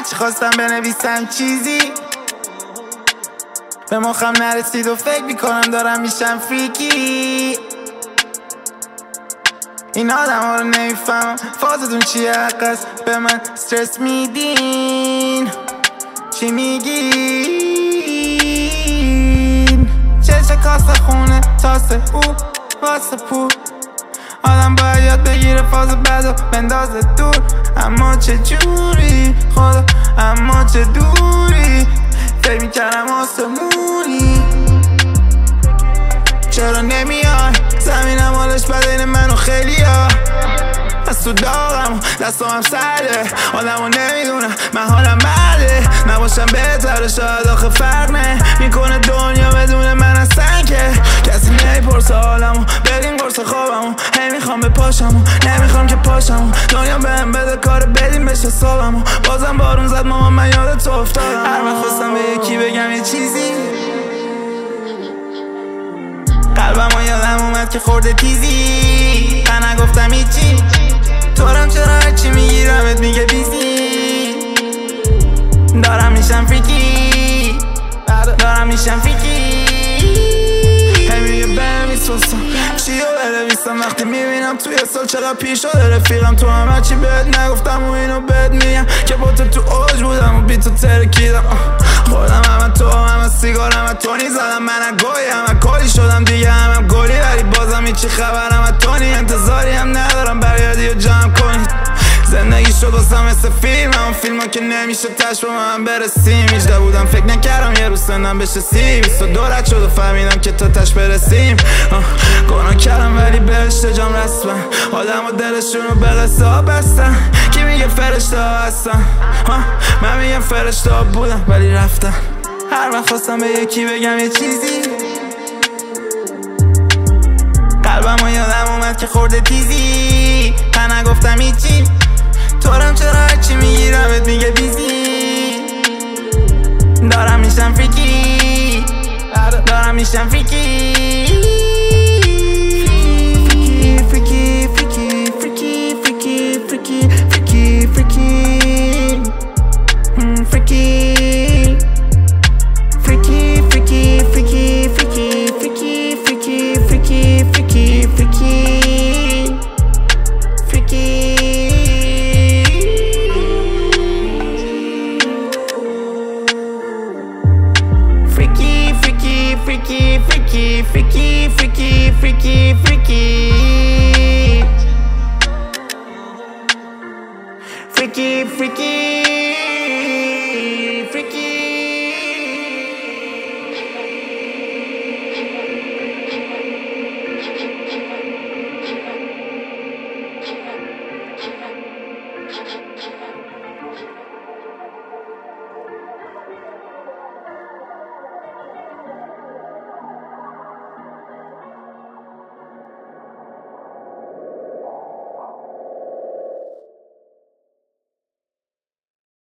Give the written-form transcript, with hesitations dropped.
هرچی خواستم بنویسم چیزی به مخم نرسید و فکر میکنم دارم میشم فریکی. این آدم ها رو نمیفهمم فازتون چیه حق است به من استرس میدین. چی میگین؟ چه کاسه خونه تاسه او واسه پول. آدم باید یاد بگیره فاز بدو بندازه دور. اما چه جوری خدا اما چه دوری فکر میکردم آسمونی. چرا نمیای زمینم حالش بده این منو خیلی ها. از تو داغم دستم هم سرده آدمو نمیدونم من حالم بده. نباشم بهتره شاید آخه فرق میکنه دنیا بدون من اصلا که کسی نمیپرسه حالمو بریم قرص خوابمو. هی میخوام به پاشمو نمیخوام که پاشمو دنیا بهم بده کار بدیم بشه صابمو. بازم بارون زد مامان من یاد تو افتادم. هر وقت خواستم به یکی بگم یه چیزی قلبمو یادم اومد که خورده تیزی. من نگفتم هیچی تورم چرا هرچی میگیرمت میگه بیزی. دارم میشم فریکی دارم میشم فریکی. هی میگه بنویس واسم چیو بنویسم وقتی میبینم توی سال چقدر پیش شده رفیقم. تو هم هرچی بهت نگفتم و اینو بهت میگم که با تو اوج بودم و بی تو ترکیدم. خودم همه تو همه سیگار همه تونی زدم من گوی همه کلی شدم دیگه همه گلی ولی بازم هیچی خبر همه تونی. انتظاری هم ندارم برگردی و جمع کنید. زندگی شد واسم مثل فیلم همون فیلم ها که نمیشه تش با من برسیم. 18 بودم فکر نکردم یه روز سنم بشه 22 رد شد و فهمیدم که تا تش برسیم. گناه کردم ولی بهشت جام رسمن آدم و دلشون رو به قصه ها بستن. کی میگه فرشته ها هستن من میگم فرشته ها بودم ولی رفتن. هر وقت خواستم به یکی بگم یه چیزی قلبمو یادم اومد که خورده تیزی. من نگفتم هیچی تورم چرا هرچی میگیرمت میگه بیزی. دارم میشم فریکی دارم میشم فریکی. فریکی فریکی فریکی فریکی فریکی فریکی فریکی فریکی فریکی فریکی فریکی فریکی فریکی فریکی فریکی فریکی فریکی Freaky, freaky, freaky, freaky, freaky, freaky, freaky, freaky.